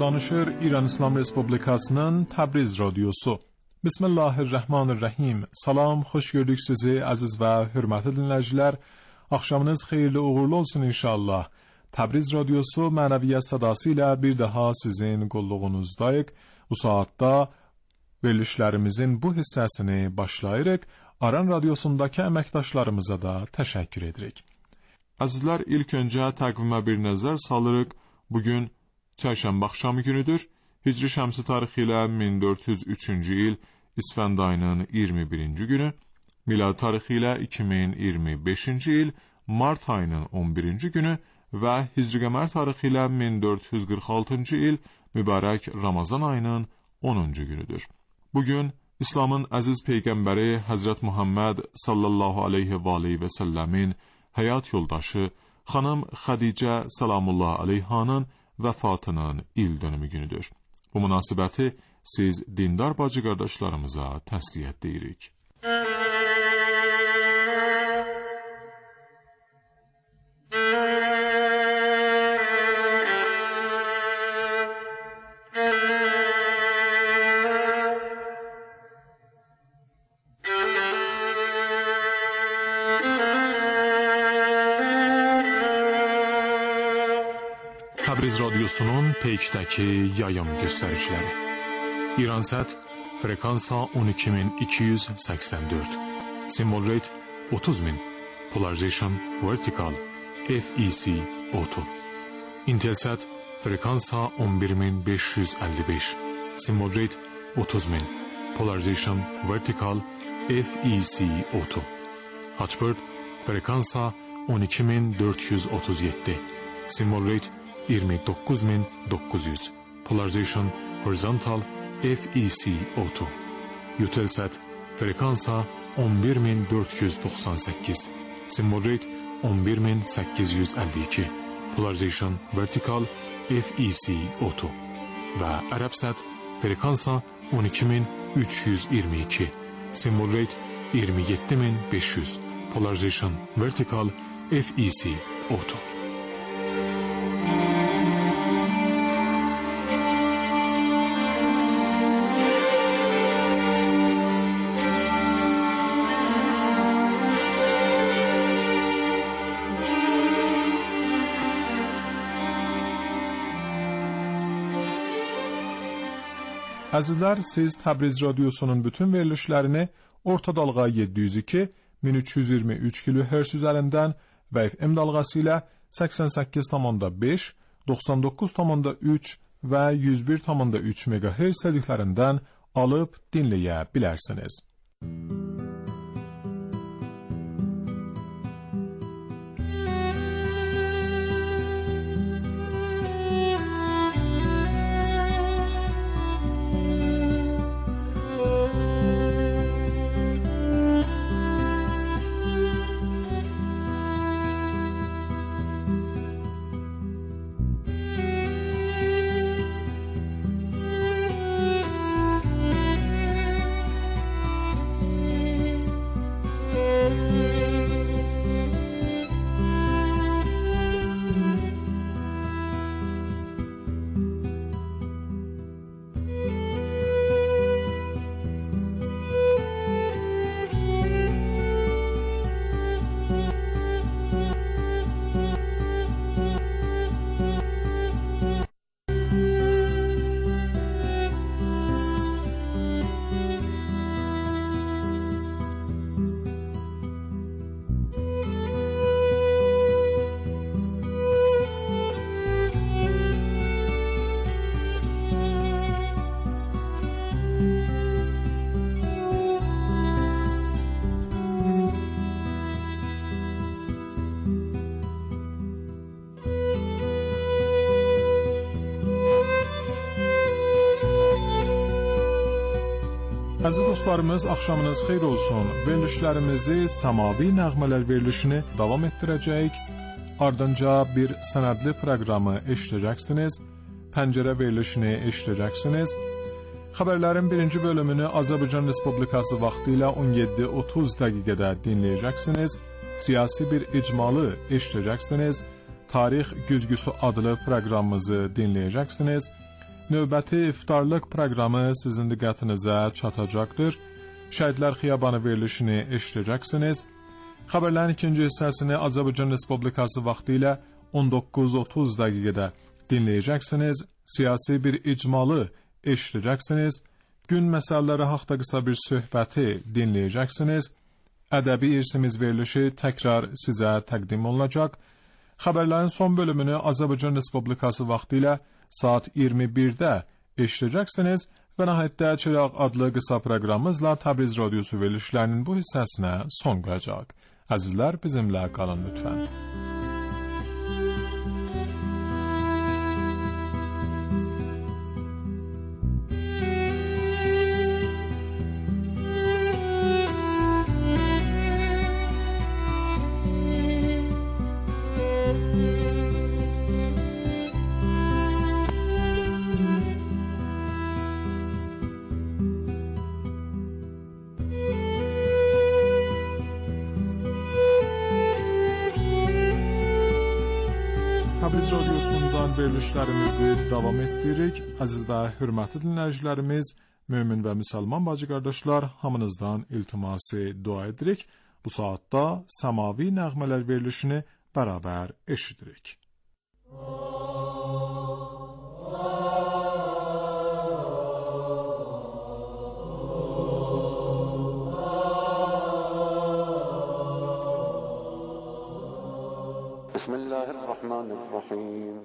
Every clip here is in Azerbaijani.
danışır İran İslam Respublikasının Təbriz Radyosu. Bismillahirrahmanirrahim. Salam, xoş gördük sizi aziz və hörmətli dinləyicilər. Axşamınız xeyirli uğurlu olsun inşallah. Təbriz Radyosu mənəviyyat sadası ilə bir daha sizin qulluğunuzdayıq. Bu saatda verilişlərimizin bu hissəsini başlayırıq. Aran Radyosundakı əməkdaşlarımıza da təşəkkür edirik. Əzizlər, ilk öncə təqvimə bir nəzər salırıq. Bugün çərşənbə axşamı günüdür. Hicri şəmsi tarixi ilə 1403-cü il İsfənd ayının 21-ci günü, milad tarixi ilə 2025-ci il mart ayının 11-ci günü və hicri qəmər tarixi ilə 1446-cı il mübarək Ramazan ayının 10-cu günüdür. Bugün İslamın əziz peyğəmbəri Həzrət Muhammed sallallahu aleyhi və aleyhi və səlləmin həyat yoldaşı xanım Xədicə salamullah aleyhanın vəfatının il dönümü günüdür. Bu münasibəti siz dindar bacı qardaşlarımıza təsliyyət deyirik. Təbriz Radyosu'nun Peyk'təki yayım göstəriciləri. İransat frekansa 12284, symbol rate 30000, polarization vertical, FEC auto. Intelsat frekansa 11555, symbol rate 30000, polarization vertical, FEC auto. Hotbird frekansa 12437, symbol rate 29900, polarization horizontal, FEC auto. Eutelsat frekansa 11498, symbol rate 11852, polarization vertical, FEC auto. Və Arabsat frekansa 12322, symbol rate 27500, polarization vertical, FEC auto. Əzizlər, siz Təbriz Radyosu'nun bütün verilişlərini orta dalğa 702, 1323 kHz üzərindən və FM dalğası ilə 88,5, 99,3 və 101,3 MHz səzilərindən alıb dinləyə bilərsiniz. Əziz dostlarımız, axşamınız xeyir olsun. Verilişlərimizi Səmavi Nəğmələr verilişini davam etdirəcəyik. Ardınca bir sənədli proqramı eşidəcəksiniz. Pəncərə verilişini eşidəcəksiniz. Xəbərlərin birinci bölümünü Azərbaycan Respublikası vaxtı ilə 17:30 dəqiqədə dinləyəcəksiniz. Siyasi bir icmalı eşidəcəksiniz. Tarix güzgüsü adlı proqramımızı dinləyəcəksiniz. növbəti iftarlıq proqramı sizin diqqətinizə çatacaqdır. Şəhidlər Xiyabanı verilişini eşidəcəksiniz. Xəbərlərin ikinci hissəsini Azərbaycan Respublikası vaxtı ilə 19:30 dəqiqədə dinləyəcəksiniz. Siyasi bir icmalı eşidəcəksiniz. Gün məsələləri haqqında qısa bir söhbəti dinləyəcəksiniz. Ədəbi irsimiz verilişi təkrar sizə təqdim olunacaq. Xəbərlərin son bölümünü Azərbaycan Respublikası vaxtı ilə saat 21-də eşidəcəksiniz və nəhayətdə Çıraq adlı qısa proqramımızla Təbriz Radiosu verilişlərinin bu hissəsinə son qoyacaq. Əzizlər, bizimlə qalın lütfən. Təbriz Radiosundan verilişlərimizi davam etdiririk. Əziz və hörmətli dinləyicilərimiz, mömin və müsəlman bacı qardaşlar, hamınızdan iltiması dua edirik. Bu saatda səmavi nəğmələr verilişini bərabər eşidirik. Bismillahirrahmanirrahim.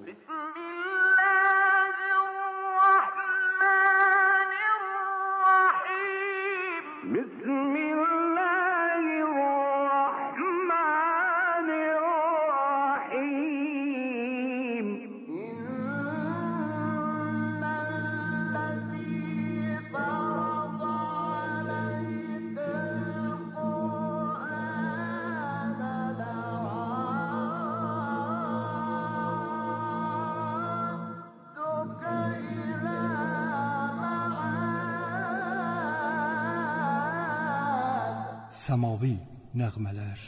Səmavi nəğmələr.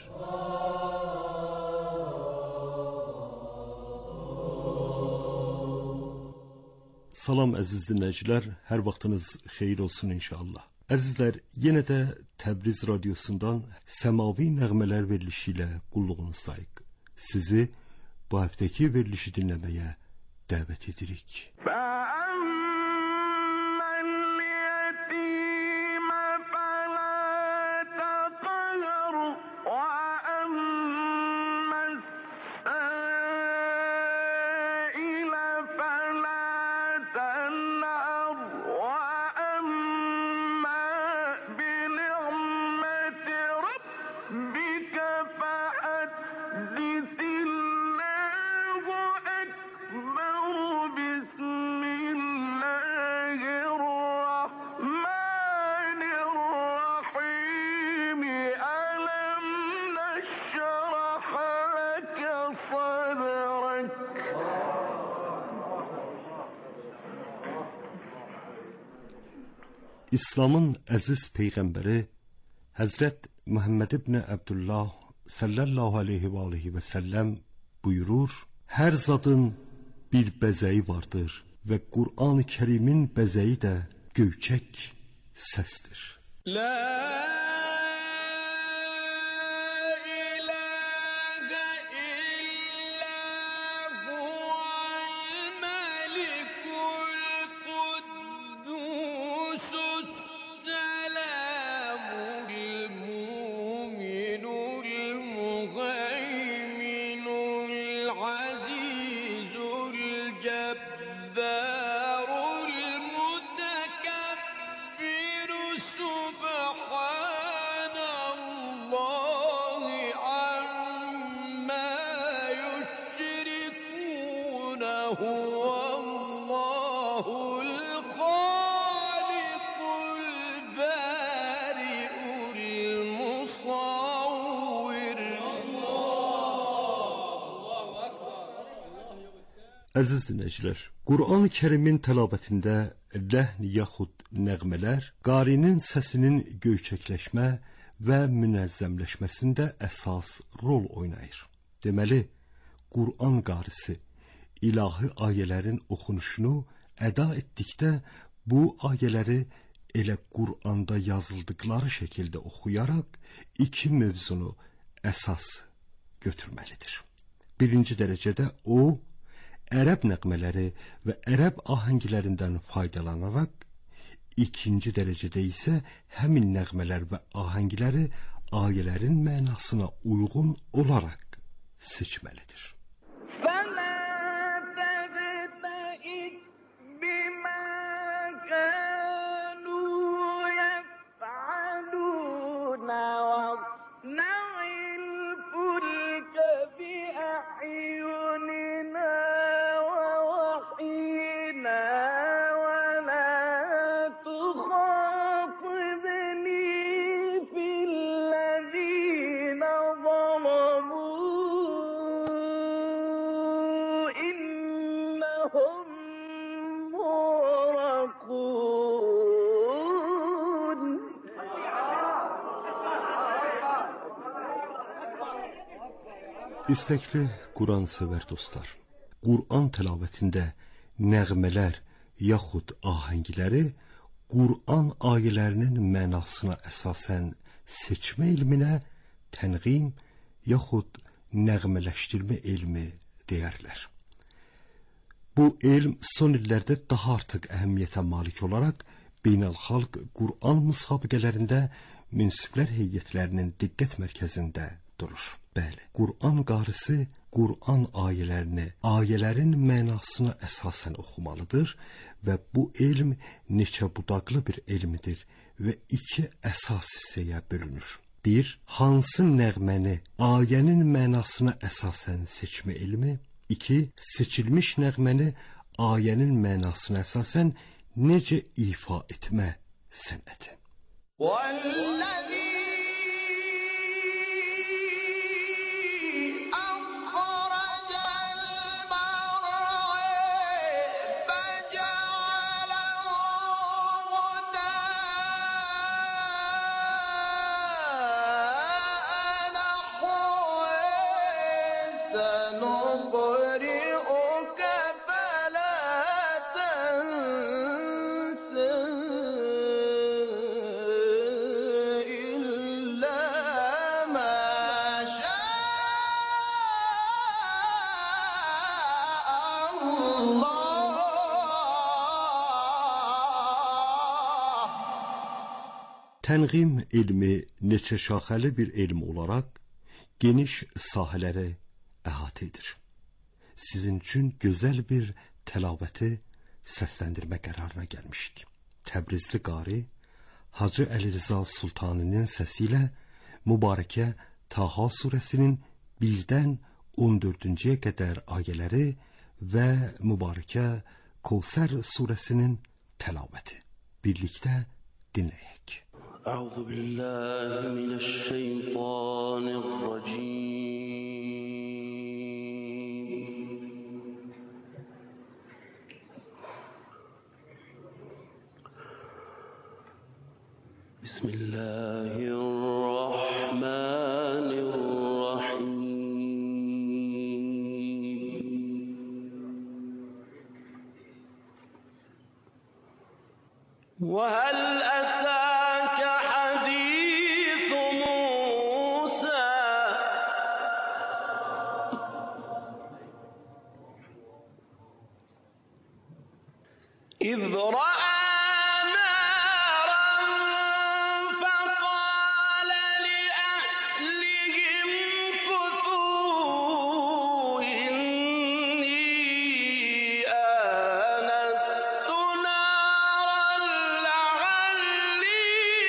Salam əziz dinləyicilər, hər vaxtınız xeyir olsun inşallah. Əzizlər, yenə də Təbriz Radiosundan səmavi nəğmələr verilişi ilə qulluğunuzdayıq. Sizi bu həftəki verilişi dinləməyə dəvət edirik. İslamın əziz peyğəmbəri Həzrət Muhammed ibn Abdullah sallallahu aleyhi və səlləm buyurur: hər zadın bir bəzəyi vardır və Qur'an-ı Kərimin bəzəyi də göyçək səsdir. Əziz dinləyicilər, Qur'an-ı Kərimin təlavətində ləhn yaxud nəğmələr qarinin səsinin göyçəkləşmə və münəzzəmləşməsində əsas rol oynayır. Deməli, Qur'an qarisi ilahi ayələrin oxunuşunu əda etdikdə bu ayələri elə Qur'anda yazıldıqları şəkildə oxuyaraq iki mövzunu əsas götürməlidir. Birinci dərəcədə o, ərəb nəğmələri və ərəb ahənglərindən faydalanaraq, ikinci dərəcədə isə həmin nəğmələr və ahəngləri ayələrin mənasına uyğun olaraq seçməlidir. İstəkli Quran sevər dostlar, Quran təlavətində nəğmələr yaxud ahəngləri Quran ayələrinin mənasına əsasən seçmə elminə tənğim yaxud nəğmələşdirmə elmi deyərlər. Bu elm son illərdə daha artıq əhəmiyyətə malik olaraq beynəlxalq Quran müsabiqələrində münsiflər heyətlərinin diqqət mərkəzində durur. Bəli, Quran qarisi Quran ayələrini ayələrin mənasına əsasən oxumalıdır və bu elm neçə budaqlı bir elmidir və iki əsas hissəyə bölünür. Bir, hansı nəğməni ayənin mənasına əsasən seçmə elmi. İki, seçilmiş nəğməni ayənin mənasına əsasən necə ifa etmə sənəti. Tənğim elmi neçə şaxəli bir elm olaraq geniş sahələri əhatə edir. Sizin üçün gözəl bir təlabəti səsləndirmə qərarına gəlmişik. Təbrizli qari Hacı Əli Rza Sultaninin səsi ilə mübarəkə Taha surəsinin 1-dən 14-cüyə qədər ayələri və mübarəkə Kevsər surəsinin təlabəti. Birlikdə dinləyək. أعوذ بالله من الشيطان الرجيم بسم الله الرحمن الرحيم وهل أتاك حديث موسى إذ رأى نارا فقال لأهلهم كثوا إني آنست نارا لعلي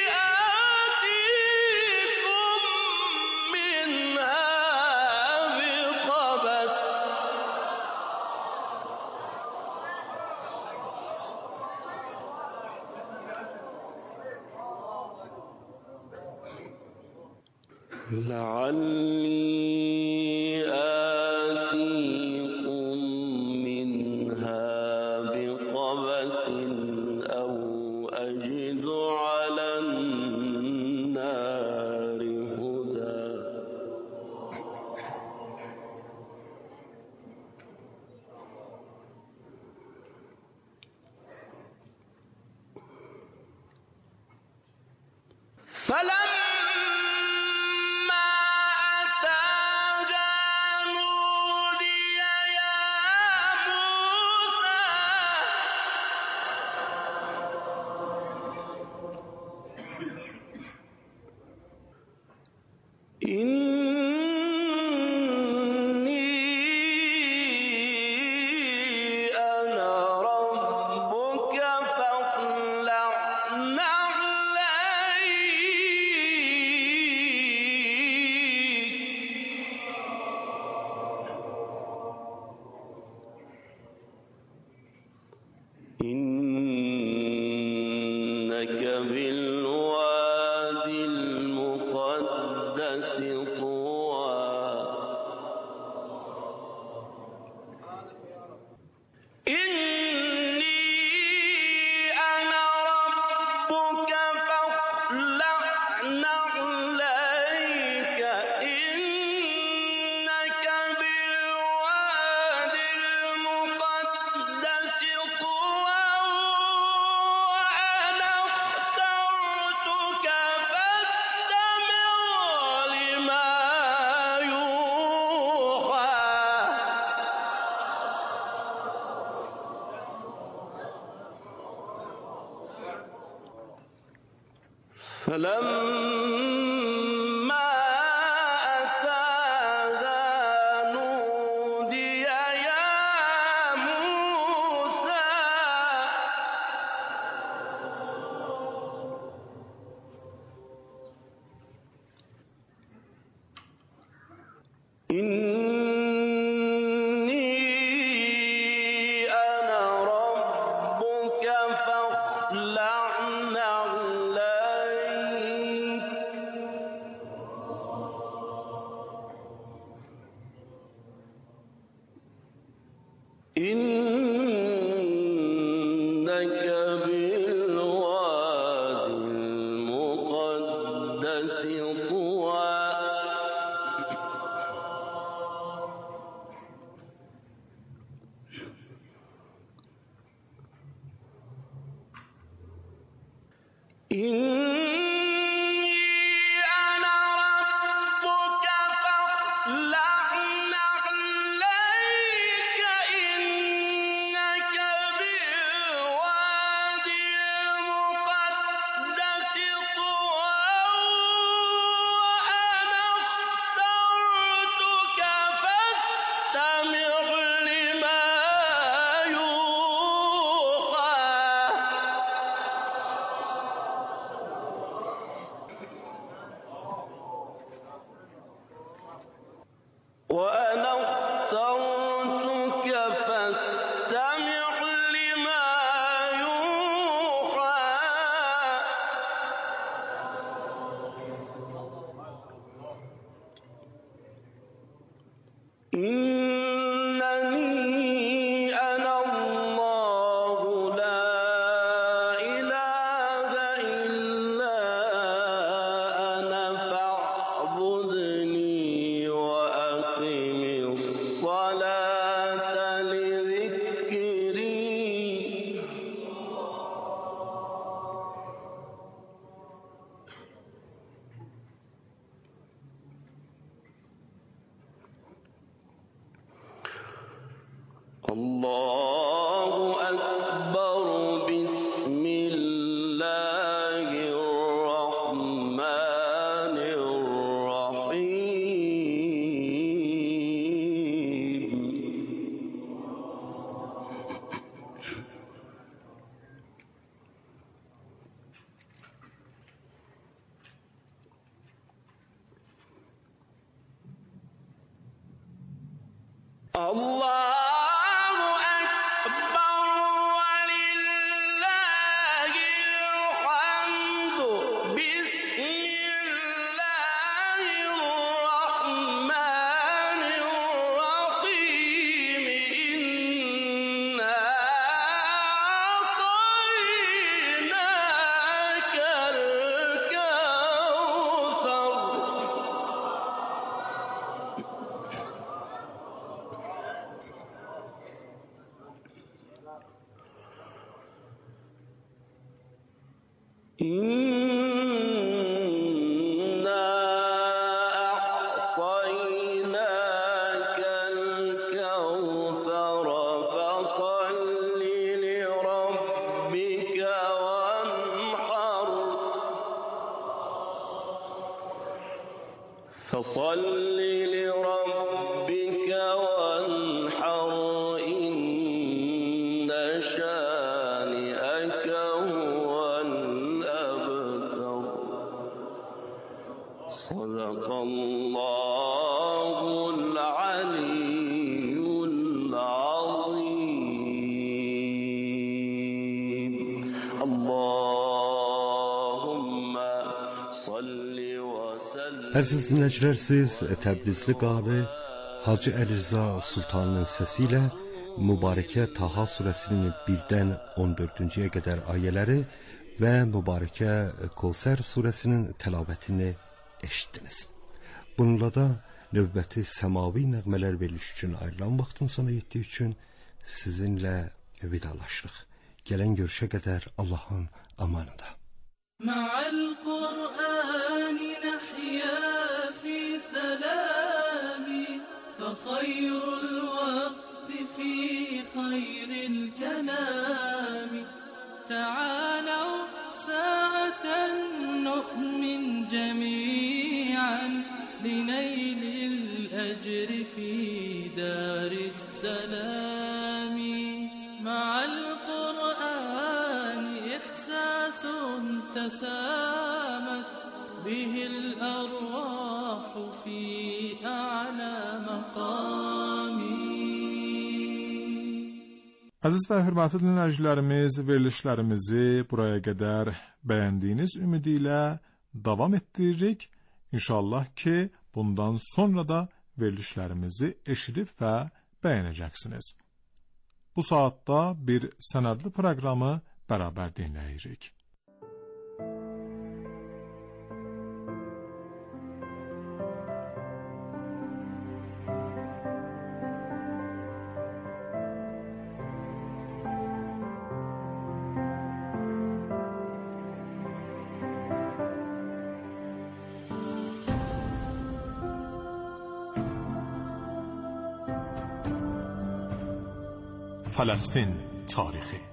آتيكم منها بقبس أو أجد على النار هدى فلما أتاها نودي يا موسى إني أنا ربك فاخلع نعليك إنك بالوادي المقدس طوى إني أنا ربك فاخلع نعليك إنك بالوادي المقدس طوى وأنا اخترتك فاستمع لما يوحى وأنا اخترتك فاستمع لما يوحى إنني أنا الله لا إله إلا أنا فاعبدني وأقم الصلاة لذكري الله أكبر بسم الله الرحمن الرحيم الله أكبر ولله الحمد بسم الله الرحمن الرحيم إنا أعطيناك الكوثر إنا فصل لربك وانحر إن شانئك هو الأبتر صدق الله العلي العظيم اللهم صل وسلم. Əziz dinləyicilər, siz Təbrizli qari Hacı Əlirza Sultanın səsi ilə Mübarəkə Taha surəsinin 1-dən 14-cüyə qədər ayələri və Mübarəkə Kevsər surəsinin təlavətini eşitdiniz. Bununla da növbəti səmavi nəğmələr veriliş üçün ayrılan vaxtın sona yetdiyi üçün sizinlə vidalaşırıq. Gələn görüşə qədər Allahın amanında. مع القرآن نحيا في سلام فخير الوقت في خير الكلام تعالوا ساعة نؤمن جميعا لنيل الأجر في دار السلام مع القرآن إحساس تسامت به الأرواح في أعلى مقام. Əziz və hörmətli dinləyicilərimiz, verilişlərimizi buraya qədər bəyəndiyiniz ümidi ilə davam etdiririk. İnşallah ki, bundan sonra da verilişlərimizi eşidib və bəyənəcəksiniz. Bu saatda bir sənədli proqramı bərabər dinləyirik. فلسطین تاریخی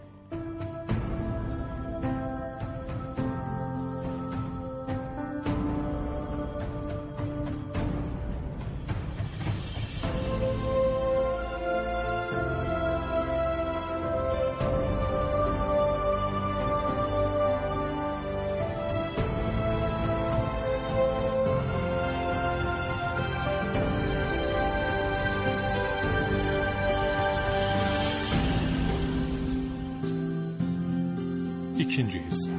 İkinci hissə.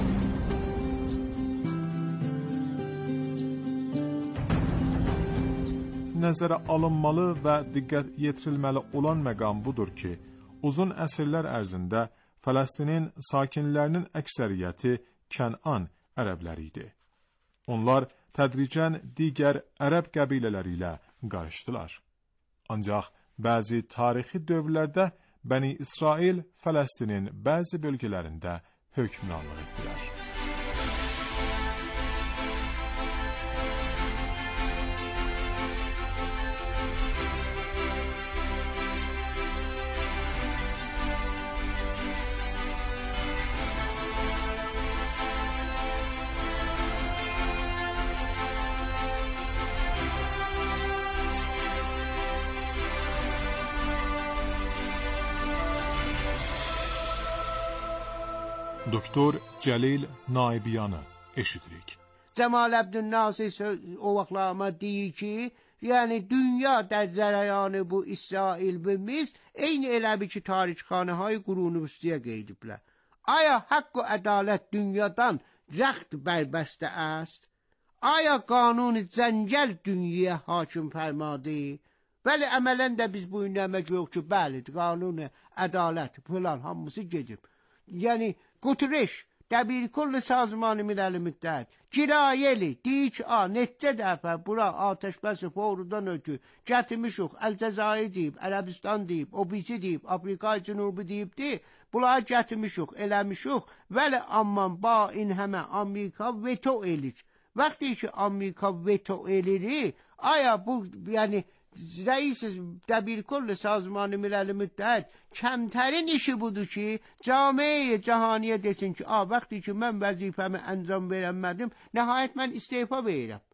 Nəzərə alınmalı və diqqət yetirilməli olan məqam budur ki, uzun əsrlər ərzində Fələstinin sakinlərinin əksəriyyəti Kənan ərəbləri idi. Onlar tədricən digər ərəb qəbilələri ilə qarışdılar. Ancaq bəzi tarixi dövrlərdə Bəni İsrail Fələstinin bəzi bölgələrində hökmranlıq etdilər. Doktor Cəlil Naibiyanı eşidirik. Cemal Abdülnasir o vaxtlarıma deyir ki, yani dünya der cərəyanı bu İsrail ve Misr eyni eləbi ki tarixxanəhay qurunubüstüyə qeydiblər. Aya haqq و ədalət dünyadan rəxt bərbəstə است؟ Aya qanun cəngəl dünyaya hakim fərmadı? Bəli, əmələn də biz bu inləmək yox ki, bəli, qanun ədalət falan hamısı gedib. Yəni, Qutureş, Dəbirkul Sazmanı Milal Müttəhid, Kirayeli, deyir ki, neçə dəfə bura atəşbəsi forudan ötü gətirmişik, Əlcəzair deyib, Ərəbistan deyib, o birisi deyib, Afrika Cənubi deyibdi, bunları gətirmişik, eləmişik, vəli amman ba in həmə Amerika veto elir. Vaxtı ki, Amerika veto elir, aya bu, yəni, رئیس دبیرکل سازمان ملل متحد کمترین işi budur ki جامعه جهانی desin ki وقتی که من وظیفه‌مو انجام verəmədim nəhayət mən istefa verirəm.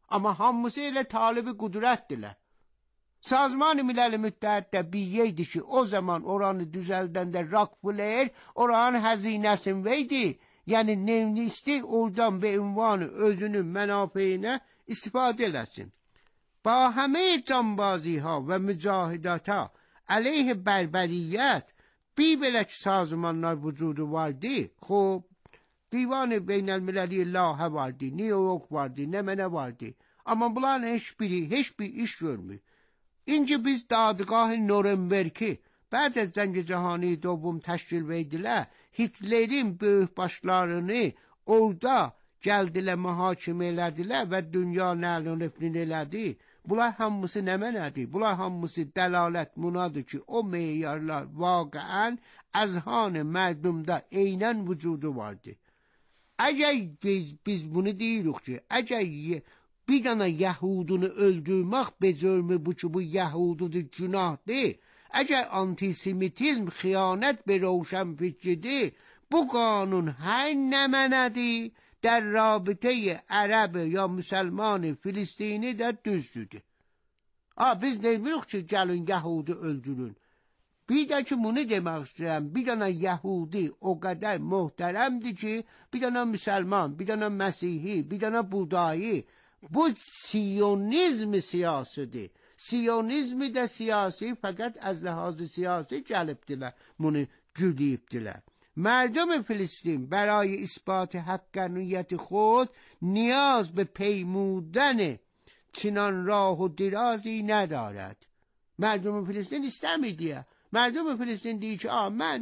Amma hamısı elə talibi qudrətdirlər. Sazman-ı Milal-i Müttəhiddə biliydi ki, o zaman oranı düzəldəndə Rockefeller oranın həzinəsin veydi. Yəni nevnisti oradan be ünvanı özünün mənafeyinə istifadə eləsin. Ba həmə canbazi ha və mücahidata əleyh bərberiyyət bir belə ki sazmanlar vücudu vardı. Xub divan beynəlmiləli lahə vardı, New York vardı, nə vardı. Amma bunların heç bir iş görmür. İnci biz dadgah Nuremberg'i بعد از جنگ جهانی دوم təşkil verdilər. Hitlerin böyük başlarını orada gəldilə mühakimə elədilər və dünya nəluniflin elədi. Bunlar hamısı nə mənədir? Bunlar hamısı dəlalət munadır ki, o meyarlar vaqəən əzhan mərdumda eynən vücudu vardı. Əgər biz bunu deyirik ki, əgər bir dana Yahudunu öldürmək becörmü bu ki, bu Yahududur günahdır. Əgər antisemitizm xiyanət bir roşənfikridir, bu qanun hər nə mənədir, در رابطه عرب یا مسلمان فلسطینی də düzdür. Biz demirik ki, gəlin Yahudi öldürün. Bir də ki, bunu demək istəyirəm, bir dənə Yahudi o qədər möhtərəmdir ki, bir dənə müsəlman, bir dənə Məsihi, bir dənə Budayı, bu siyonizm siyasidir. Siyonizmi də siyasi, fəqət az ləhazı siyasi gəlibdilər, bunu gülüyübdilər. مردم فلسطین برای اثبات حقانیت خود نیاز به پیمودن چنان راه و درازی ندارد. مردم فلسطین istəmir. مردم فلسطین deyir ki, mən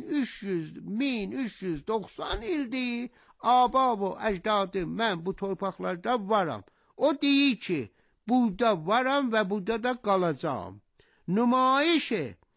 1390 ildir, aba və əcdadım, mən bu torpaqlarda varam. O deyir ki, burada varam və burada da qalacağım. نمایش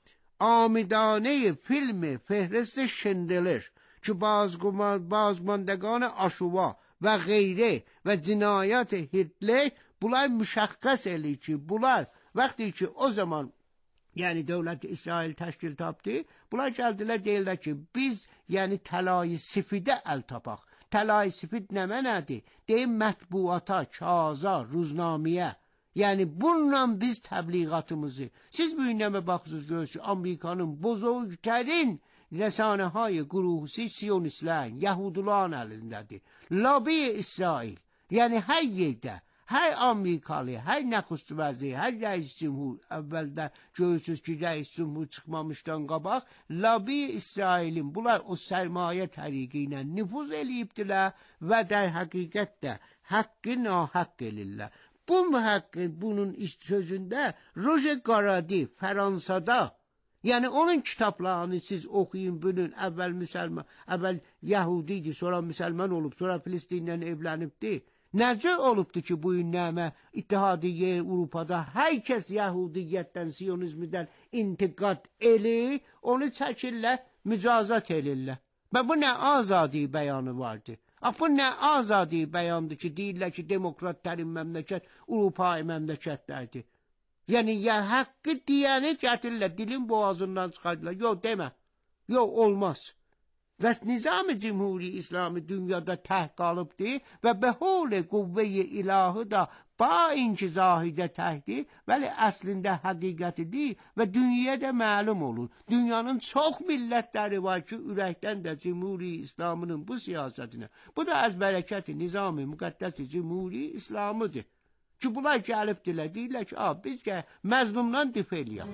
آمدانه فیلم فهرست شندلر که بازماندگان آشوا و غیره و جنایات هیتلر bunlar müşəxxəs eləyir ki, bunlar vaxtı ki o zaman yəni dövlət İsrail təşkil tapdı, bunlar gəldilər deyirlər ki, biz yəni təlayı sifidə əl tapaq. Təlayı sifid nə mənədir? Deyim mətbuata, kağıza, ruznamiyə. Yəni bununla biz təbliğatımızı, siz bu günləmə baxırsınız görürsünüz, Amerikanın bozorgtərin rəsanəhay quruhusi siyonistlərin, Yahuduların əlindədir. Lobi İsrail, yəni hər yerdə, hər Amerikalı, hər nəxust vəziri, hər rəis cümhur, əvvəldə görürsünüz ki, rəis cümhur çıxmamışdan qabaq, lobi İsrailin, bunlar o sərmayə təriqi ilə nüfuz eləyibdilər və در həqiqət də haqqı nahaqq elirlər. Bu haqqı bunun sözündə Roje Garadi Fransada, yəni onun kitablarını siz oxuyun bunun, əvvəl Yahudiydi, sonra müsəlman olub, sonra Filistinlə evlənibdi. Necə olubdu ki, bu nəmə İttihadiyyə Avropada hər kəs Yahudiyyətdən, Siyonizmdən intiqad elir, onu çəkirlər, mücazat elirlər. Və bu nə azadi bəyanı vardı. Bu nə azadi bəyandır ki, deyirlər ki, demokratların məmləkət Avropa məmləkətlərdir. Yəni, haqqı deyəni gətirlər, dilin boğazından çıxardılar. Yox, demə. Yox, olmaz. Və nizam-ı Cumhuri İslami dünyada təh qalıbdır və bəhol-i quvve-i ilahı da bainki zahidə təhdir, vəli əslində həqiqətidir və dünyada məlum olur. Dünyanın çox millətləri var ki, ürəkdən də Cumhuri İslamının bu siyasətinə. Bu da az bərəkəti nizam-ı müqəddəs-i Cumhuri İslamıdır. Ki, bunlar gəlibdirlər, deyirlər ki, biz məzlumdan dif eləyək.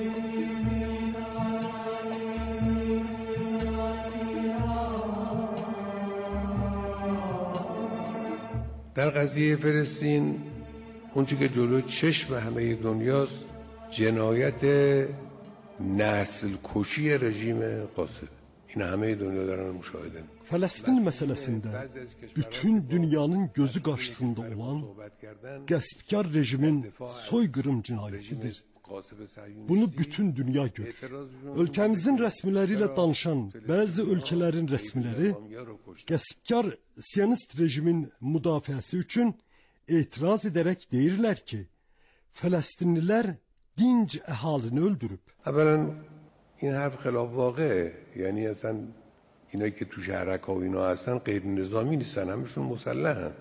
در قضیه فلسطین اونچه که جلو چشم همه دنیاست جنایت نسل کشی رژیم قاسد. این همه dünya dərən müşahidə. Fələstin məsələsində bütün dünyanın gözü qarşısında olan qəsbkar rejimin soyqırım cinayətidir. Bunu bütün dünya görür. Ölkəmizin rəsmiləri ilə danışan bəzi ölkələrin rəsmiləri qəsbkar siyonist rejimin müdafiəsi üçün etiraz edərək deyirlər ki, Fələstinlilər dinc əhalini öldürüb. Əvvələn این حرف خلاف واقعه، یعنی اصلا اینا که تو شهرک ها و اینا هستن غیر نظامی نیستن، همشون مسلحن.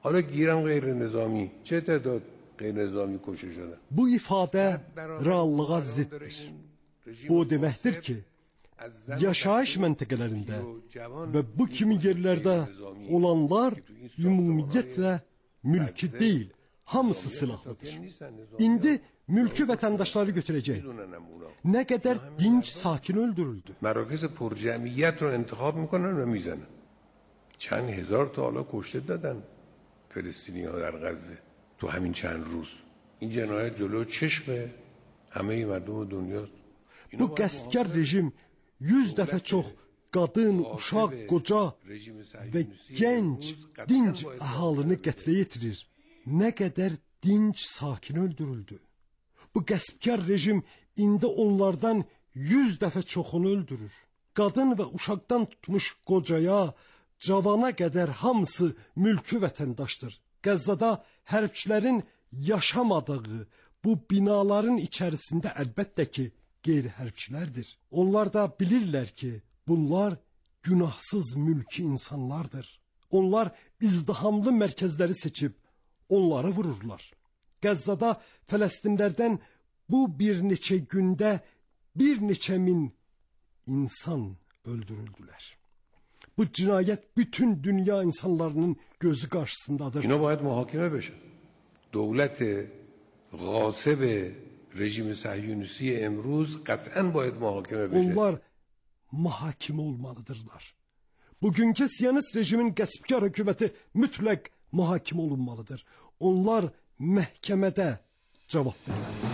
حالا گیرم غیر نظامی چه تعداد غیر nizami کشته شدن. Bu ifadə reallığa ziddir. Bu deməkdir ki, yaşayış məntəqələrində və bu kimi yerlərdə olanlar ümumiyyətlə mülki deyil, hamısı silahlıdır. İndi mülki vətəndaşları götürəcək. Nə qədər dinc sakin öldürüldü. مراکز پرجمعیت رو انتخاب میکنن و میزنن. چند هزار تا حالا کشته دادن فلسطینی‌ها در غزه تو همین چند روز. این جنایت جلو چشم همه مردم دنیاست. Bu qəsbkar rejim 100 dəfə çox qadın, uşaq, qoca və gənc, dinc əhalini qətlə yetirir. Nə qədər dinc sakin öldürüldü. Bu qəsbkar rejim indi onlardan 100 dəfə çoxunu öldürür. Qadın və uşaqdan tutmuş qocaya, cavana qədər hamısı mülki vətəndaşdır. Qəzzada hərbçilərin yaşamadığı bu binaların içərisində əlbəttə ki, qeyri-hərbçilərdir. Onlar da bilirlər ki, bunlar günahsız mülki insanlardır. Onlar izdihamlı mərkəzləri seçib onları vururlar. Qəzzada Fələstinlərdən bu bir neçə gündə bir neçə min insan öldürüldülər. Bu cinayət bütün dünya insanlarının gözü qarşısındadır. اینا باید محاکمه بشن. دولت غاصب rejim صهیونیستی امروز قطعاً باید محاکمه بشه. Onlar mühakimə olmalıdırlar. Bugünkü Siyonist rejimin qəsbkar hökuməti mütləq mühakimə olunmalıdır. Onlar məhkəmədə cavab verməlidir.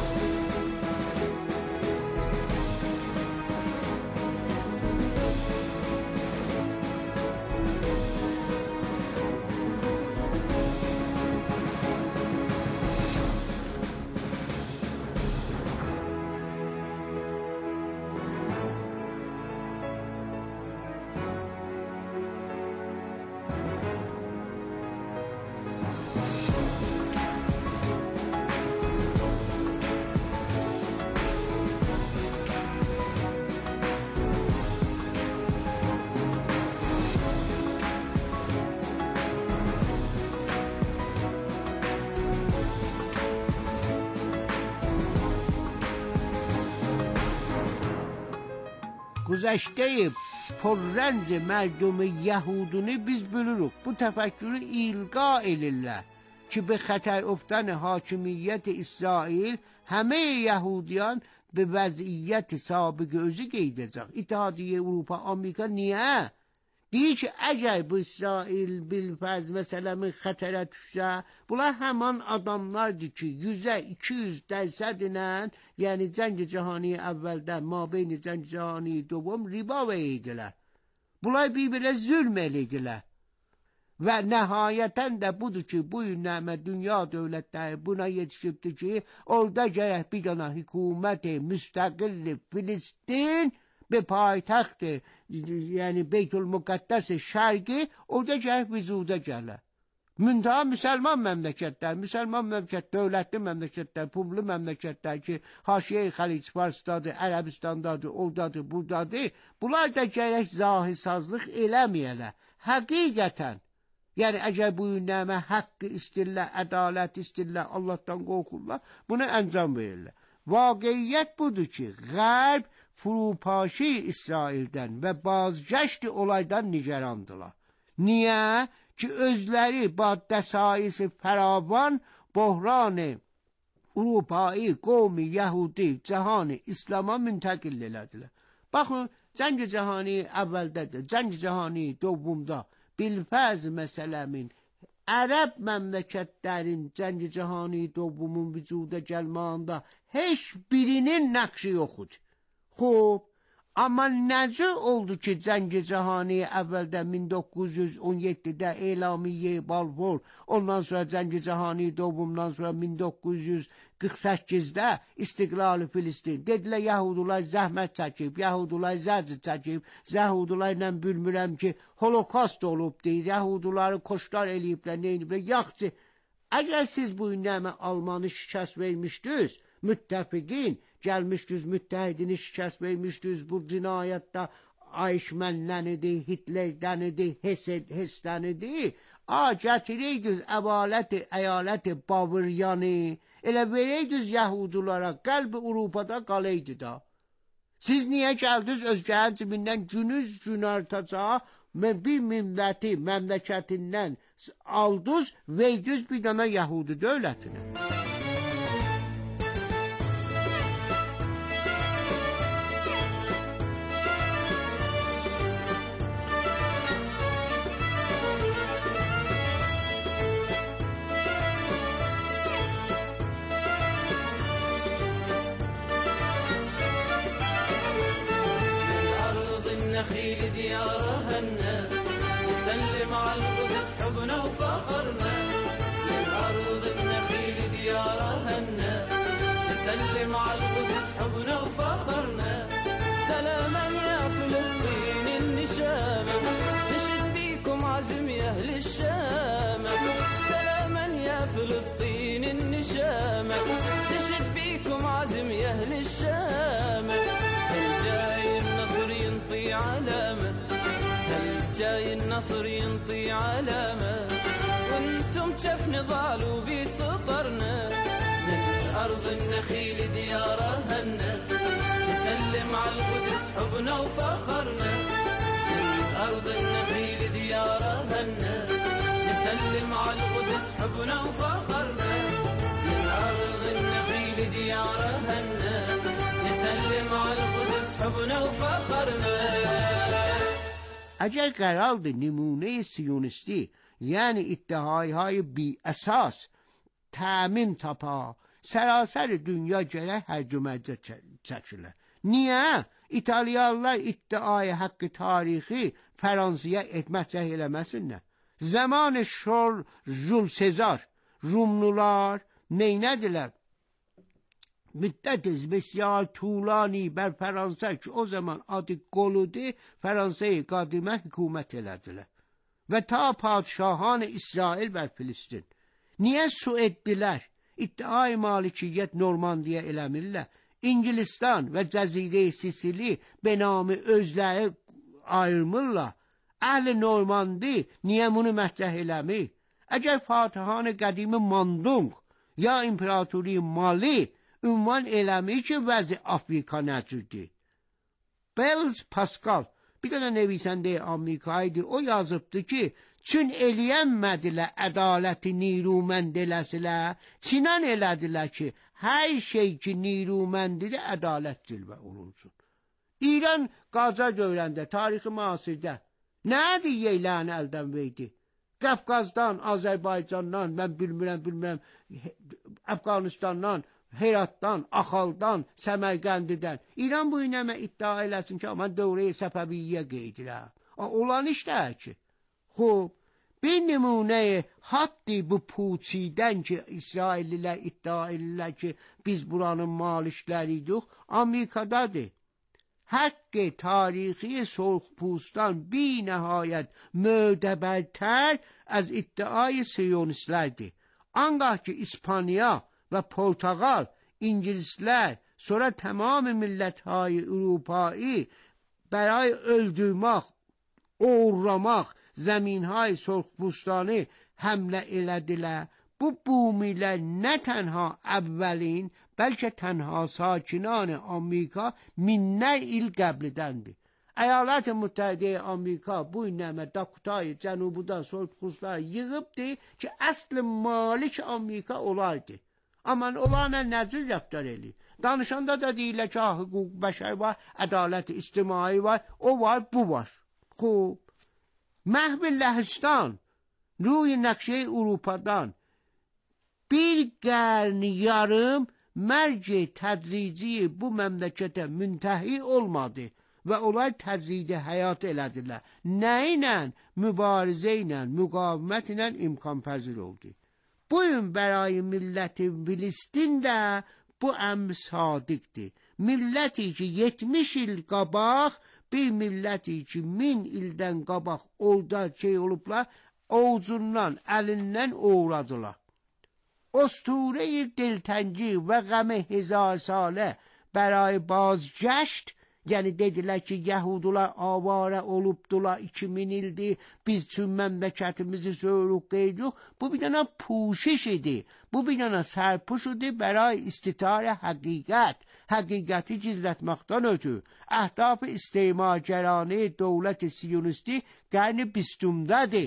گذشته پررنج مردم یهودونی biz bilirik. Bu tefekkürü ilga edirlər ki به خطر افتن حاکمیت اسرائیل همه یهودیان به وضعیت سابق özü qeydəcək. İttihadiyə Avropa, Amerika niyə? Deyir ki, əgər bu İsrail bilfəz məsələmin xətərə düşsə, bunlar həman adamlardır ki, 100-200% ilə, yəni Cəng-i Cahani əvvəldən, mabeyni Cəng-i Cahani دوم riba eydilər. Bunlar bir-birlə zülm eydilər. Və nəhayətən də budur ki, bu günləmə dünya dövlətləri buna yetişibdir ki, orada gərək bir dana hüküməti müstəqil Filistin به پایتخت یعنی بیت المقدس شرقی orada gəlib vücuda gələ. Müntəha müsəlman məmləkətlər, müsəlman məmləkət, dövlətli məmləkətlər, pullu məmləkətlər ki, haşiyə-i Xəlic Farsdadır, Ərəbistandadır, oradadır, buradadır. Bunlar da gərək zahirsazlıq eləməyələr. Həqiqətən, yəni əgər bu günləmə haqqı istirlər, ədalət istirlər, Allahdan qorxurlar, bunu əncam verirlər. Vaqiyyət budur ki, Qərb فروپاشی İsraildən və bazgəşti olaydan nigerandılar. Niyə? Ki özləri ba dəsaisi fəravan böhranı Avropai, qovmi, Yahudi, cahani, İslama müntəqil elədilər. Baxın, Cəng-i Cahani əvvəldədir, Cəng-i Cahani dövbumda bilfəz məsələmin Ərəb məmləkətlərin Cəng-i Cahani dövbumun vücuda gəlmağında heç birinin nəqşi yoxudur. خب اما نجا oldu ki Cəng-i Cahani əvvəldə 1917-də elamiyyə Balfour, ondan sonra Cəng-i Cahani doğumdan sonra 1948-də İstiqlal Filistin. Dedilər Yahudular zəhmət çəkib, Yahudular zərc çəkib, Yahudularla bilmirəm ki Holocaust olub deyir, Yahuduları koşlar eləyiblər, neyiblər, yaxşı. Əgər siz bu günləmə Almanı şikəst vermişdiniz, müttəfiqin, gəlmişdiniz, müttəhidini şikəst vermişdiniz, bu cinayətdə Eichmann-dən idi, Hitler'dən idi, Hess'dən idi. Gətiriydiniz əyalət Babıryanı, elə veriydiniz yəhudilara, qəlbi Avropada qalaydı da. Siz niyə gəldiniz özgərin cibindən gün artacaq, bir milləti məmləkətindən aldınız, verdiniz bir dana Yəhudi dövlətinə. النخيل ديارهن نسلم على القدس حبنا وفخرنا من أرض النخيل ديارهن نسلم على القدس حبنا وفخرنا سلاما يا فلسطين النشامة نشد بيكم عزم يا أهل الشام سلاما يا فلسطين النشامة نشد بيكم عزم يا أهل الشام علامة هل جاي النصر ينطي علامة وانتم شف نضال وبسطرنا من أرض النخيل ديارهن نسلم على القدس حبنا وفخرنا من أرض النخيل ديارهن نسلم على القدس حبنا وفخرنا من أرض النخيل ديارهن نسلم على القدس حبنا وفخرنا. اگر قرارdı نمونه سیونیستی یعنی iddiaهای بی اساس təmin tapa, sərasər dünya gərək hərcüməcə çəkilə. Niyə? İtalyanlar iddiayı haqqı tarixi Fransaya etməkcə eləməsinlər. Zamanı Jules Sezar, Rumlular neynədilər? müddetiz بسیار طولانی بر فرانسه که o zaman adı Goludi Fransa'yı qadimə hükümət elədilər və ta padişahan İsrail bər Filistin. Niyə su etdilər? İddiai malikiyyət Normandiya eləmirlər. İngilistan və Cəzirə-i Sisili benamı özləri ayırmırlar. Əhl-i Normandi niyə bunu mətrəh eləmir? Əgər fatihan qədimi Mandung ya İmparatori Mali ünvan eləmir ki vəzi Afrika nəcürdür. Blaise Pascal bir qədər nevisəndə Amerikaydı, o yazıbdı ki çün eləyənmədilər ədaləti nirumənd eləsilər, çinən elədilər ki hər şey ki niruməndidir ədalət cilvə olunsun. İran Qacar dövrəndə, tarixi müasirdə nədir yeyləni əldən verdi? Qafqazdan, Azərbaycandan, mən bilmirəm, Əfqanistandan, Heratdan, Axaldan, Səmərqəndidən. İran bu inəmə iddia eləsin ki, mən dövrəyi Səfəviyyə qeydirəm. Olan işlər ki. Xob, bir nümunəyə haddi bu puçidən ki, İsraillilər iddia edirlər ki, biz buranın malikləriydik, Amerikadadır. Haqqı tarixi sorxpustan bir nəhayət mödəbərtər az iddiayı siyonistlərdir. Angah ki İspanya ve Portakal, İngilizler, sonra tamam milletهای Avrupایی برای öldürmək, uğurlamaq زمینهای سرخپوستانه حمله elədilər. Bu bumilər nə tənha əvvəlin, bəlkə tənha sakinان Amerika minlər il qəblidəndir. Əyalət Müttəhidə Amerika bu inəmə Dakotay cənubudan sərxoşlar yığıbdı ki, əsl malik Amerika olardı. Amma onlarla nəzir rəftar edir. Danışanda da deyirlər ki, hüquq bəşər var, ədalət ictimai var, o var, bu var. Xob, Məhv Ləhstan ruy nəqşə Avropadan bir qərn yarım mərci tədrici bu məmləkətə müntəhi olmadı və onlar tədricdə həyat elədilər. Nə ilə? Mübarizə ilə, müqavimət ilə imkanpəzir oldu. Bugün برای ملت فلسطین də bu əmr sadiqdir. Milləti ki 70 il qabaq, bir milləti ki 1000 ildən qabaq orada şey olublar, oğcundan, əlindən uğradılar. Osture-i دلتنگی و غم هزار ساله برای بازگشت Yəni dedilər ki, Yəhudular avara olubdular 2000 ildir, biz tüm məmləkətimizi söyrük qeydik. Bu bir dənə puşiş idi. Bu bir dənə sərpuş idi برای استتار حقیقت. Həqiqəti gizlətməkdən ötürü. Əhdaf istismargərane dövlət siyonisti qarni 20-dədir.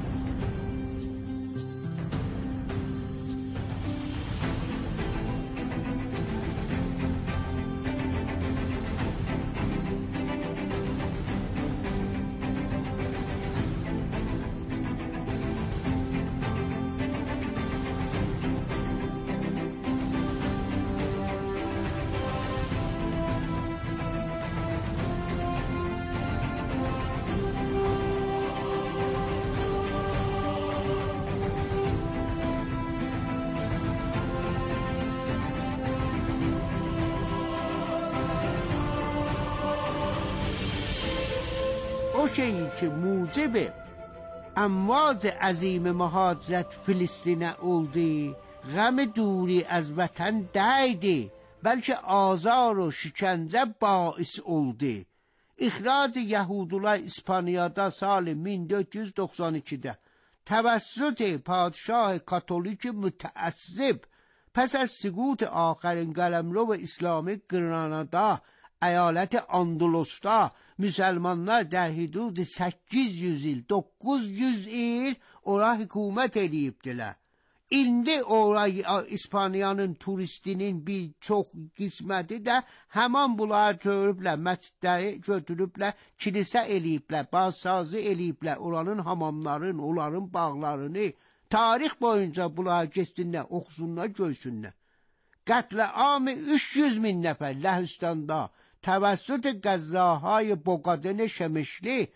O şeyi ki mucib امواج عظیم مهاجرت فلسطین oldu غم دوری از وطن değdi بلکه آزار و شکنجه باعث oldu. İxrac Yahudiler İspanya'da سال 1492'de توسط پادشاه کاتولیک متعصب پس از سقوط آخرین قلمرو اسلامی گرانادا ایالت اندلس'ta Müslümanlar در حدود 800 il 900 il ora hükümet edibdiler. İndi orayı İspanya'nın turistinin bir çok qisməti də həman bunlar görüblər, məscidləri götürüblər, kilisə eləyiblər, bazsazı eləyiblər, oranın hamamların, onların bağlarını. Tarix boyunca bunlar geçsinlər, oxusunlar, görsünlər. Qətl-amı 300 min nəfər Ləhistanda توسط غزاهای بوقادن شمشلی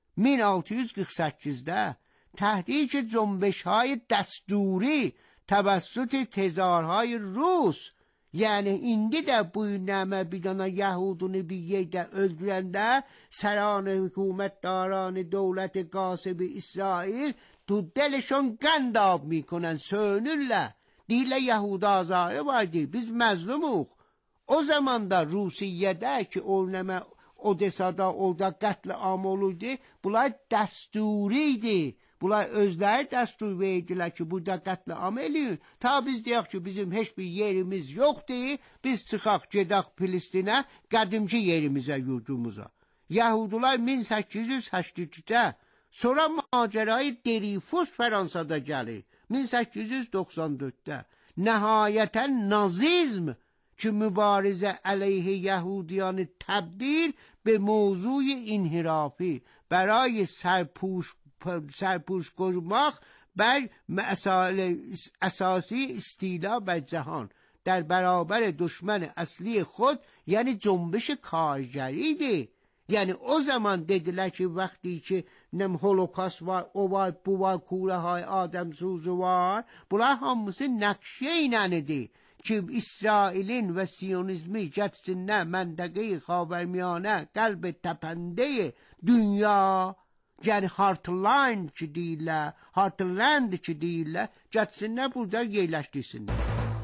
1648'de تحریک جنبش‌های دستوری توسط تزارهای روس yani indi de bu neme bir tane Yahudunu bir yerde öldürende seran hükümetdaran devlet gasıbı İsrail tu delişon gandab mikonen sönürler. Dile Yahuda azarı vardı, biz mezlumuk. O zaman da Rusiye'de ki oynama Odessa'da orada qətl-am olurdu. Bunlar dəsturiydi. Bunlar özləri dəstur verdilər ki, burada qətl-am eləyin. Ta biz deyək ki, bizim heç bir yerimiz yoxdur. Biz çıxaq, gedək Filistinə, qədimki yerimizə, yurdumuza. Yahudiler 1883'de sonra macerayı Dreyfus Fransa'da gəlir. 1894'de nəhayətən nazizm که مبارزه علیه یهودیان تبدیل به موضوع انحرافی برای سرپوش گرماخ بر مسائل اساسی استیلا بر جهان در برابر دشمن اصلی خود یعنی جنبش کارگریده. یعنی o zaman dediler ki وقتی که هولوکاست var, o var, bu var, کوره های آدم سوزو var, bunlar hamısı nakşe inanıdı. ki İsrail'in ve Siyonizmi geçsinler menteqe-i Xavərmiyanə qəlb təpəndə dünya yani Heartland ki deyirlər, Heartland ki deyirlər, geçsinlər burada yerləşdirsinlər.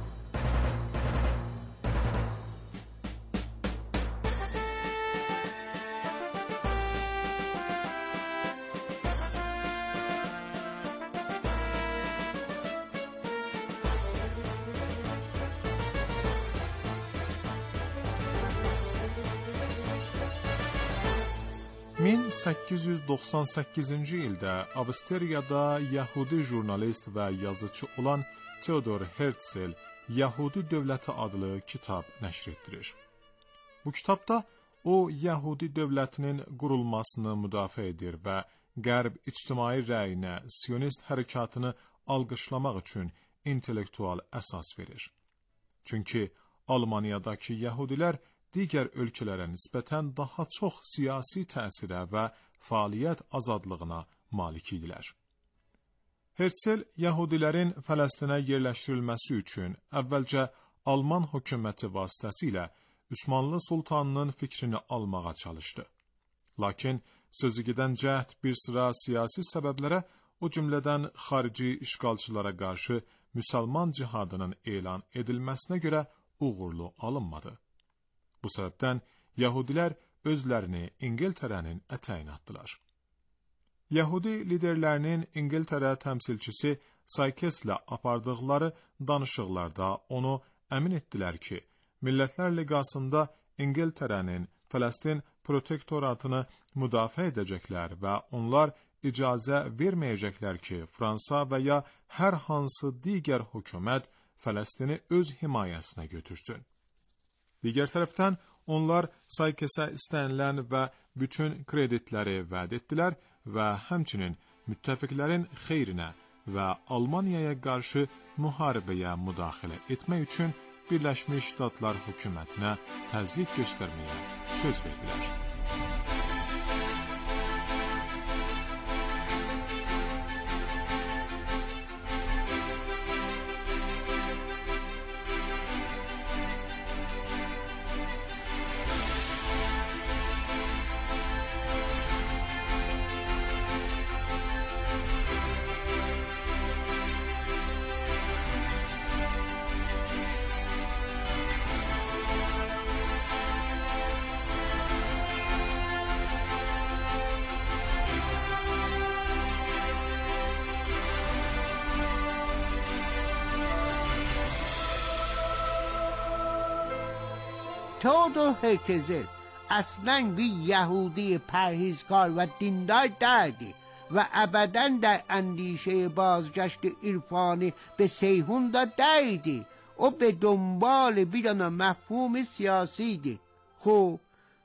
...1898-ci ildə Avstriyada Yahudi jurnalist və yazıcı olan Theodor Herzl Yahudi Dövləti adlı kitab nəşr etdirir. Bu kitabda o Yahudi dövlətinin qurulmasını müdafiə edir və Qərb ictimai rəyinə Siyonist hərəkatını alqışlamaq üçün intellektual əsas verir. Çünki Almaniyadakı Yahudilər digər ölkələrə nisbətən daha çox siyasi təsirə və fəaliyyət azadlığına malik idilər. Herzl Yahudilərin Fələstinə yerləşdirilməsi üçün əvvəlcə Alman hökuməti vasitəsilə Osmanlı sultanının fikrini almağa çalışdı. Lakin sözü gedən cəhd bir sıra siyasi səbəblərə, o cümlədən xarici işğalçılara qarşı müsəlman cihadının elan edilməsinə görə uğurlu alınmadı. Bu səbəbdən Yahudilər özlərini İngiltərənin ətəyinə atdılar. Yəhudi liderlərinin İngiltərə təmsilçisi Saykeslə apardıqları danışıqlarda onu əmin etdilər ki, Millətlər Liqasında İngiltərənin Fələstin protektoratını müdafiə edəcəklər və onlar icazə verməyəcəklər ki, Fransa və ya hər hansı digər hökumət Fələstini öz himayəsinə götürsün. Digər tərəfdən, onlar Saykesə istənilən və bütün kreditləri vəd etdilər və həmçinin müttəfiqlərin xeyrinə və Almaniyaya qarşı müharibəyə müdaxilə etmək üçün Birləşmiş Ştatlar hökumətinə təzyiq göstərməyə söz verdilər. تئودور هرتزل اصلا bir یهودی پرهیزکار و دیندار دردی و ابدا در اندیشه بازگشت عرفانی به سیحون دردی او به دنبال بیدن مفهوم سیاسی دی. خب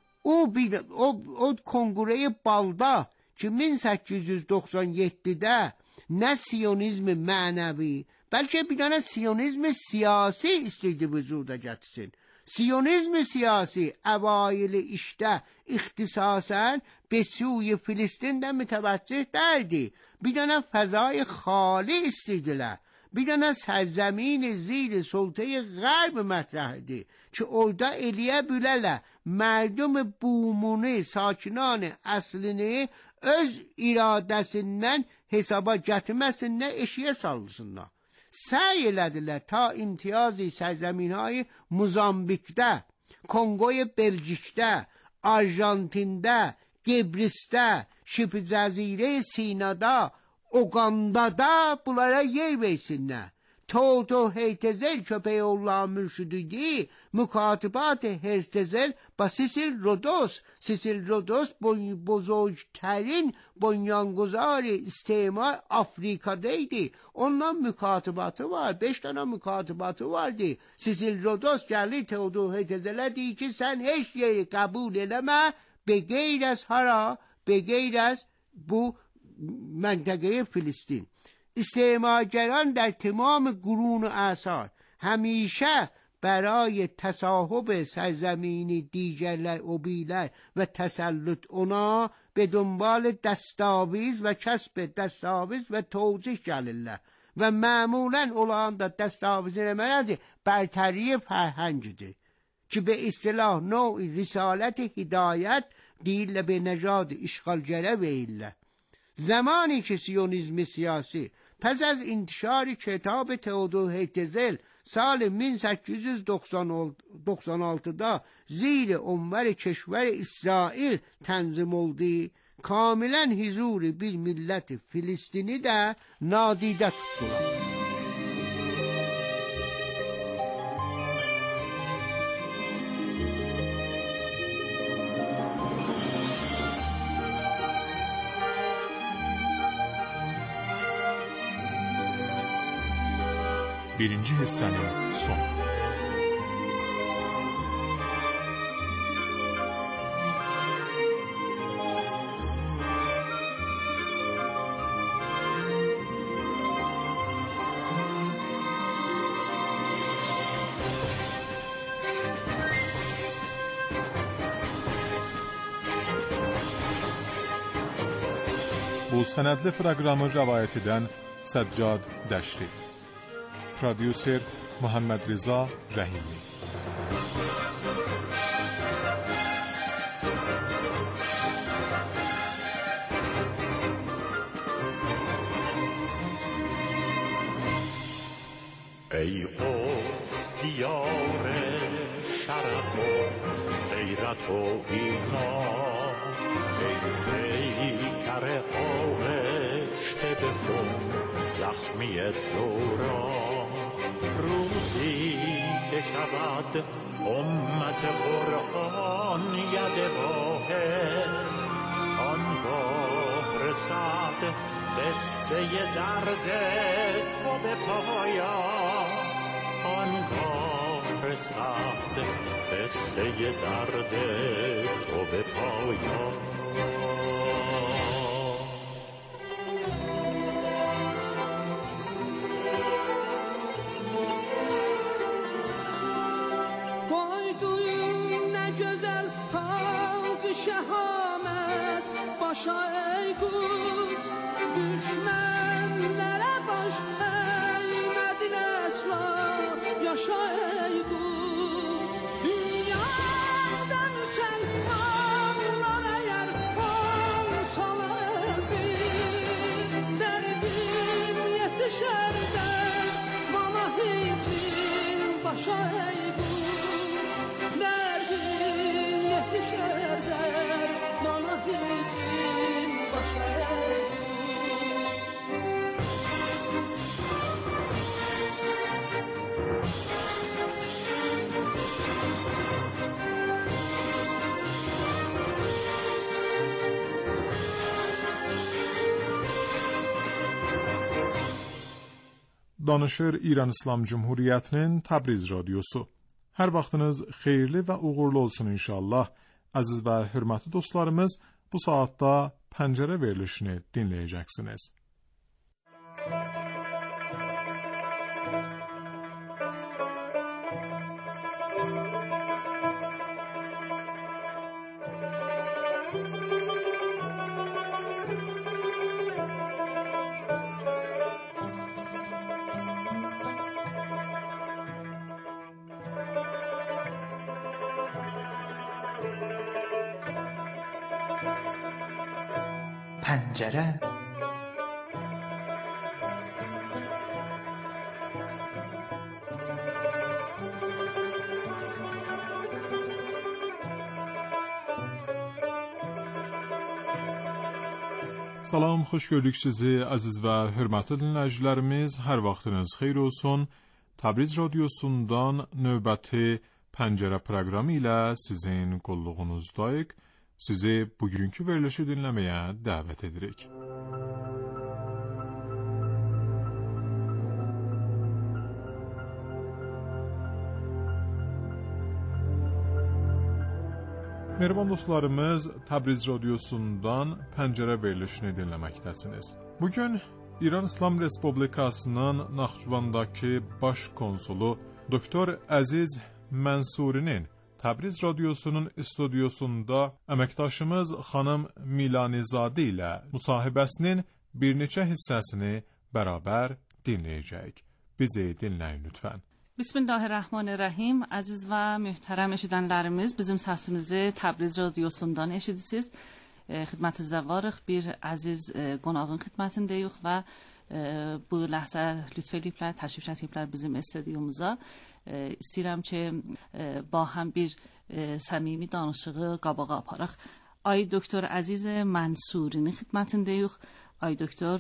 او کنگره بالدا که 1897'de نه سیونیزم معنوی بلکه بیدن سیونیزم سیاسی istedi vücuda getirsin. سیونیزم سیاسی اوایل işte اختصاصاً به سوی فلسطین متوجه دردی بیدن فضای خالی istediler. بیدن سرزمین زیر سلطه غرب مطرح دی که orada eliye bülələ merdum bumunu sakinان aslını öz iradəsindən hesaba gətirməsindən eşiyə salsınlar. سعی elədilər تا imtiyazi sərزəminهای Mozambikdə, Kongoy Belçikdə, Arjantində, Gebrisdə, Şibh Cəzirə Sinada, Oganda'da bunlara yer versinlər. تئودور هرتزل که پیغمبر مرشدی مکاتبات هرتزل با سیسیل رودوس بزرگترین بنیانگذار استعمار آفریقادaydı. Ondan mükatabatı var. 5 tane mükatabatı vardı. Sicil Rodos geldi Teodor Herzl'e dedi ki sen hiç yeri kabul edeme be geyr az hara, be geyr az bu منطقه فلسطین. استعمارگران در تمام قرون اعصار همیشه برای تصاحب سرزمین دیگرler اوبیلر و تسلط اونا به دنبال دستاویز و کسب دستاویز و توجیه gelirler و معمولا اولان da دستاویزین مرد برتری فرهنگیdir که به اصطلاح نوعی رسالت هدایت دیل به نژاد اشغالگره ویله. زمانی که سیونیسم سیاسی پس از انتشار کتاب تئودور هرتزل سال 1896'da زیر عنوان کشور اسرائیل تنظیم oldu کاملا حضور bir millet فلسطینی de نادیده tuttular. Birinci hissənin sonu. Bu sənədli proqramı rəvayət edən Səccad Dəşri. پرودیوسر محمد رضا رحیمی. ای قدس دیار شرف و غیرت غیرت و ایمان، ای پیکر آغشته به خون زخمی دوران. روزی که شود امت قرآن ید واحد، آنگاه رسد قصه درد تو به پایان. آنگاه رسد قصه درد تو به پایان. Başa ey kut, düşmenlere baş eğmedin esla. Yaşa ey kut, dünyada Müslümanlar eğer olsalar bir, derdim yetişer de bana hiçbir. Başa ey kut, derdim yetişer de bana hiçbir. Danışır İran İslam Cumhuriyeti'nin Təbriz Radyosu. Her vaxtınız xeyirli ve uğurlu olsun inşallah. Aziz ve hürmetli dostlarımız, bu saatte Pencere verilişini dinleyeceksiniz. پنجره. Salam, xoş gördük sizi aziz və hörmətli dinləyicilərimiz. Hər vaxtınız xeyir olsun. Təbriz Radyosundan növbəti Pəncərə proqramı ilə sizin qulluğunuzdayıq. Sizi bugünkü verilişi dinləməyə dəvət edirik. Mehriban dostlarımız, Təbriz Radyosundan Pəncərə verilişini dinləməkdəsiniz. Bugün İran İslam Respublikasının Naxçıvandakı baş konsulu Doktor Əziz Mənsurinin Təbriz Radyosunun studiosunda əməkdaşımız xanım Milanizadə ilə müsahibəsinin bir neçə hissəsini bərabər dinləyəcəyik. Bizi dinləyin lütfən. Bismillahirrahmanirrahim. Aziz və möhtərəm eşidənlərimiz, bizim səsimizi Təbriz Radyosundan eşidirsiniz. Xidmətinizdə varıq, bir əziz qonağın xidmətindəyik və bu ləhzə lütf ediblər, təşrif etiblər bizim studiyumuza. İstəyirəm ki, با هم bir səmimi danışığı qabağa aparaq. Ay Doktor Əziz Mənsurinin xidmətindəyik. Ay Doktor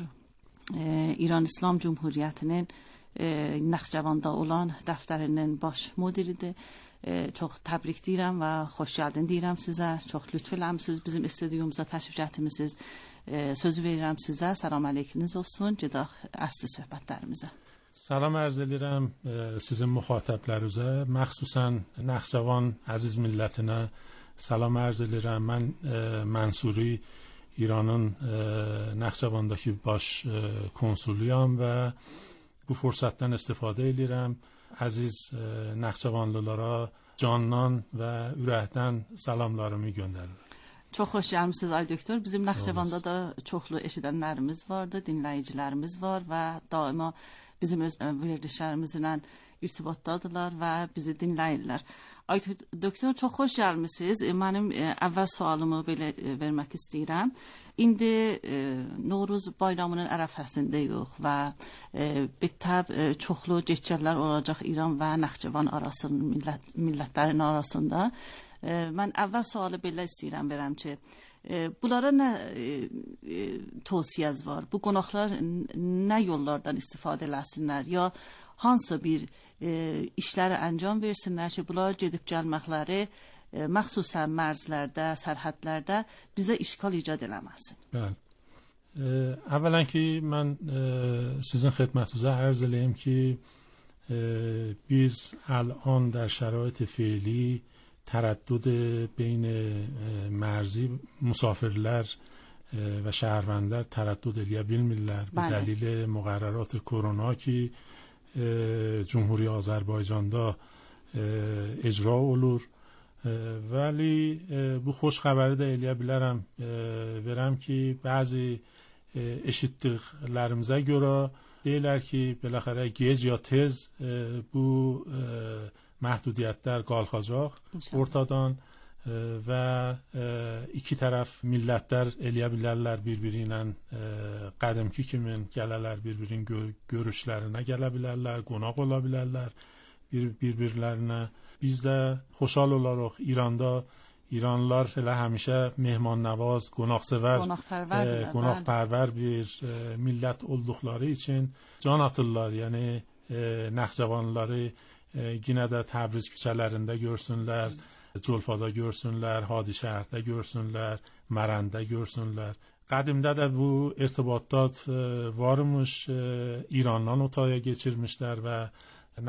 İran İslam Cumhuriyyətinin Naxçıvanda olan dəftərinin baş müdiridir. Çox təbrik deyirəm və xoş gəldin deyirəm sizə. Çox lütf eləmisiniz bizim studiyumuza təşrif etmisiniz. Sözü verirəm sizə. Salam aleykünüz olsun. Gedək əsli söhbətlərimizə. سلام عرض edirəm sizin müxatəblərinizə, məxsusən Naxçıvan əziz millətinə salam arz edirəm. Mən Mənsuri İranın Naxçıvandakı baş konsuluyam və bu fürsətdən istifadə edirəm. Əziz Naxçıvanlılara candan və ürəkdən salamlarımı göndərirəm. Çox xoş gəlmisiniz ay doktor. Bizim Naxçıvanda da çoxlu eşidənlərimiz vardı, dinləyicilərimiz var və daima bizim öz verilişlərimizlə irtibatdadırlar və bizi dinləyirlər. Ay doktor, çox xoş gəlmisiniz. Mənim əvvəl sualımı belə vermək istəyirəm. İndi Novruz bayramının ərəfəsindəyik və bitəb çoxlu getgəllər olacaq İran və Naxçıvan arasında, millətlərin arasında. Mən əvvəl sualı belə istəyirəm verəm ki, bunlara nə tövsiyəz var? Bu qonaqlar nə yollardan istifadə eləsinlər ya hansı bir işləri əncam versinlər ki, bunlar gedib gəlməkləri məxsusən mərzlərdə, sərhədlərdə bizə işgal icad eləməsin. Bəli. Əvvələn ki, mən sizin xidmətinizə ərz eləyim ki, biz الان در شرایط فعلی تردد بین مرزی مسافرlər və şəhərvəndlər تردد eləyə bilmirlər به دلیل مقررات کرونا ki جمهوری آذربایجانda اجرا olur. ولی bu xoş xəbəri də eləyə bilərəm verəm ki, bəzi eşitdiklərimizə görə deyirlər ki, beləxərə gec ya tez bu məhdudiyyətlər qalxacaq ortadan və iki tərəf millətlər eləyə bilərlər bir-biri ilə qədimki kimi gələrlər bir-birinin görüşlərinə gələ bilərlər, qonaq ola bilərlər bir-birlərinə. Biz də xoşal olaraq İranda İranlılar elə həmişə mehmannavaz, qonaqsevər, qonaqpərvər bir millət olduqları üçün can atırlar. Yəni Naxçıvanlıları yenə də Təbriz küçələrində görsünlər, Culfada görsünlər, Hadişəhərdə görsünlər, Mərəndə görsünlər. Qədimdə də bu irtibatlar varmış, İrandan otaya geçirmişlər və